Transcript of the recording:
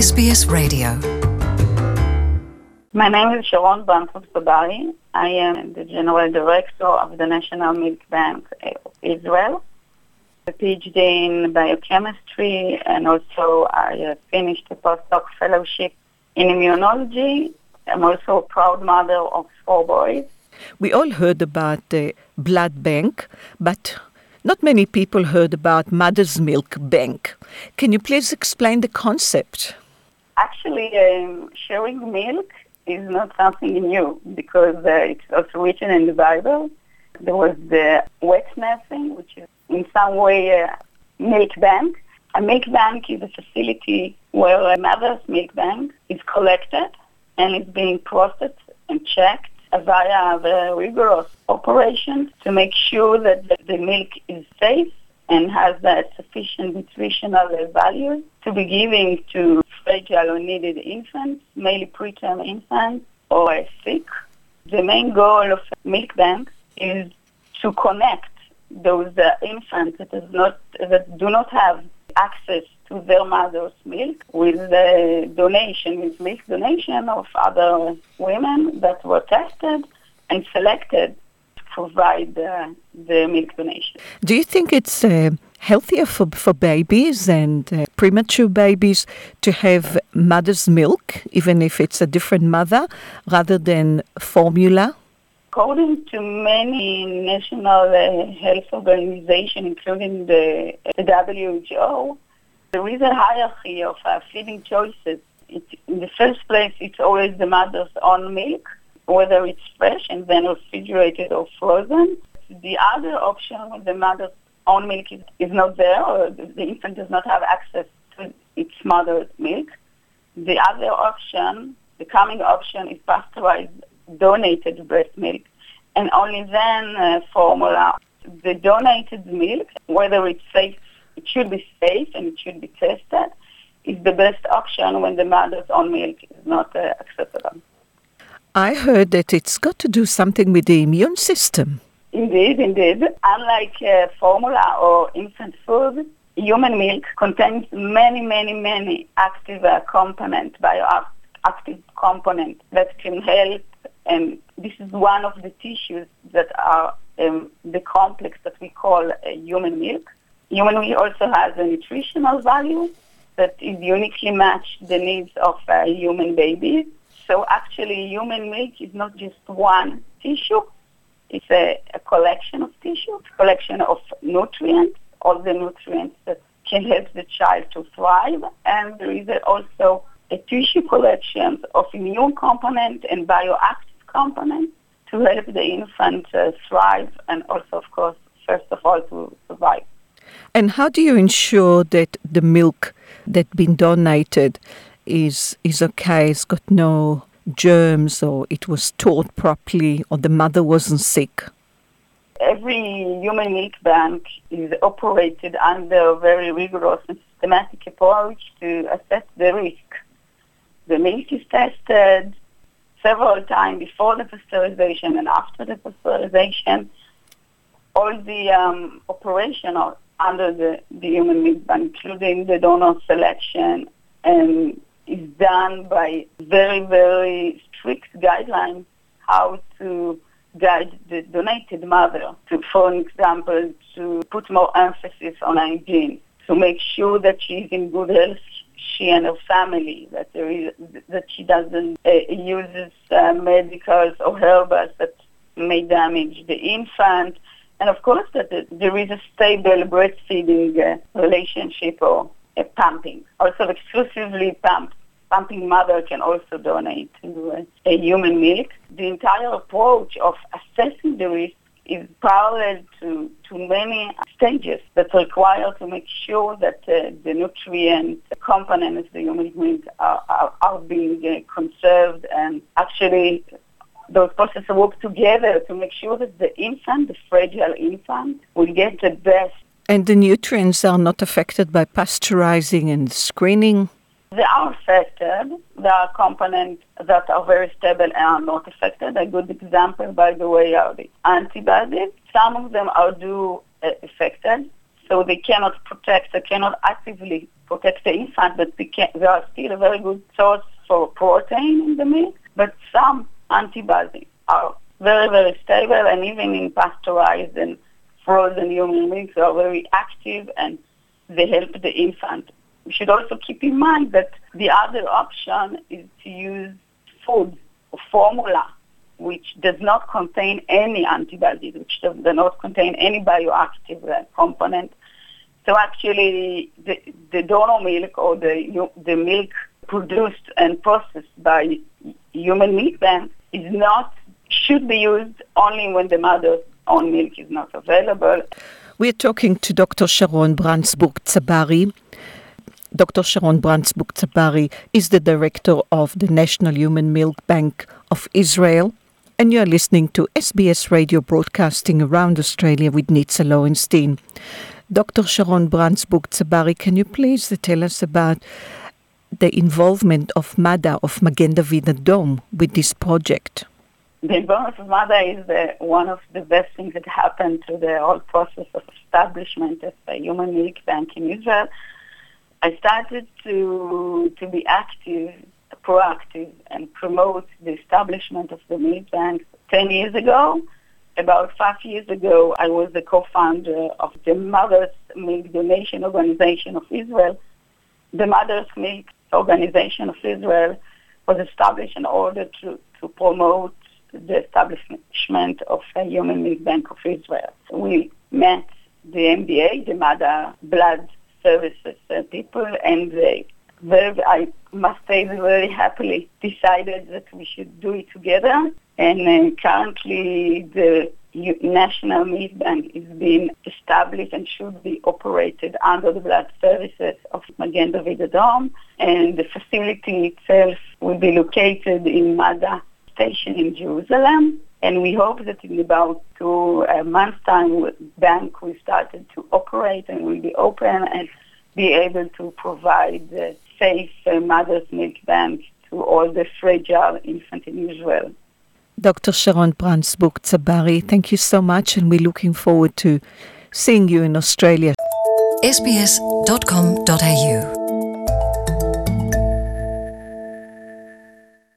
SBS Radio. My name is Sharon Bantus-Sabari. I am the General Director of the National Milk Bank of Israel, a PhD in biochemistry, and also I finished a postdoc fellowship in immunology. I'm also a proud mother of 4 boys. We all heard about the blood bank, but not many people heard about Mother's Milk Bank. Can you please explain the concept? Actually, sharing milk is not something new because it's also written in the Bible. There was the wet nursing, which is in some way a milk bank. A milk bank is a facility where a mother's milk bank is collected and is being processed and checked via very rigorous operations to make sure that the milk is safe and has sufficient nutritional value to be given to fragile or needed infants, mainly preterm infants or sick. The main goal of milk banks is to connect those infants that do not have access to their mother's milk with milk donation of other women that were tested and selected to provide the milk donation. Do you think it's healthier for babies and premature babies to have mother's milk, even if it's a different mother, rather than formula? According to many national health organizations, including the WHO, there is a hierarchy of feeding choices. In the first place, it's always the mother's own milk, whether it's fresh and then refrigerated or frozen. The other option when the mother's own milk is not there or the infant does not have access to its mother's milk. The other option, the coming option, is pasteurized donated breast milk, and only then formula. The donated milk, whether it's safe, it should be safe and it should be tested, is the best option when the mother's own milk is not accessible. I heard that it's got to do something with the immune system. Indeed. Unlike formula or infant food, human milk contains many active components, bioactive components that can help, and this is one of the tissues that are the complex that we call human milk. Human milk also has a nutritional value that is uniquely matched the needs of human babies. So actually, human milk is not just one tissue. It's a collection of tissue, a collection of nutrients, all the nutrients that can help the child to thrive. And there is also a tissue collection of immune component and bioactive component to help the infant thrive and also, of course, first of all, to survive. And how do you ensure that the milk that's been donated is okay, it's got no germs, or it was stored properly, or the mother wasn't sick? Every human milk bank is operated under a very rigorous and systematic approach to assess the risk. The milk is tested several times before the pasteurization and after the pasteurization. All the operation are under the human milk bank, including the donor selection, and is done by very strict guidelines how to guide the donated mother, for example, to put more emphasis on hygiene, to make sure that she's in good health, she and her family, that she doesn't use medicals or herbals that may damage the infant, and of course that there is a stable breastfeeding relationship or pumping. Also exclusively pumping mother can also donate to a human milk. The entire approach of assessing the risk is parallel to many stages that require to make sure that the nutrient components of the human milk are being conserved, and actually those processes work together to make sure that the infant, the fragile infant, will get the best. And the nutrients are not affected by pasteurizing and screening? They are affected. There are components that are very stable and are not affected. A good example, by the way, are the antibodies. Some of them are affected, so they cannot protect, they cannot actively protect the infant, but they are still a very good source for protein in the milk. But some antibodies are very, very stable, and even in pasteurized and frozen human milk, they are very active and they help the infant. We should also keep in mind that the other option is to use food or formula which does not contain any antibodies, which does not contain any bioactive component. So actually, the donor milk or the milk produced and processed by human milk banks should be used only when the mother's own milk is not available. We're talking to Dr. Sharon Brandsburg-Tzabari. Dr. Sharon Brandsburg-Tzabari is the director of the National Human Milk Bank of Israel, and you're listening to SBS Radio broadcasting around Australia with Nitza Lowenstein. Dr. Sharon Brandsburg-Tzabari, can you please tell us about the involvement of MADA, of Magen David Adom, with this project? The involvement of MADA is one of the best things that happened to the whole process of establishment of a human milk bank in Israel. I started to be active, proactive, and promote the establishment of the milk bank 10 years ago. About 5 years ago, I was the co-founder of the Mother's Milk Donation Organization of Israel. The Mother's Milk Organization of Israel was established in order to promote the establishment of a human milk bank of Israel. We met the MDA, the MADA Blood Services people, and I must say they very happily decided that we should do it together. And currently the National Milk Bank is being established and should be operated under the blood services of Magen David Adom. And the facility itself will be located in MADA station in Jerusalem. And we hope that in about 2 months' time, the bank will start to operate and will be open and be able to provide safe mother's milk bank to all the fragile infants in Israel. Dr. Sharon Brandsburg-Tzabari, thank you so much, and we're looking forward to seeing you in Australia. SBS.com.au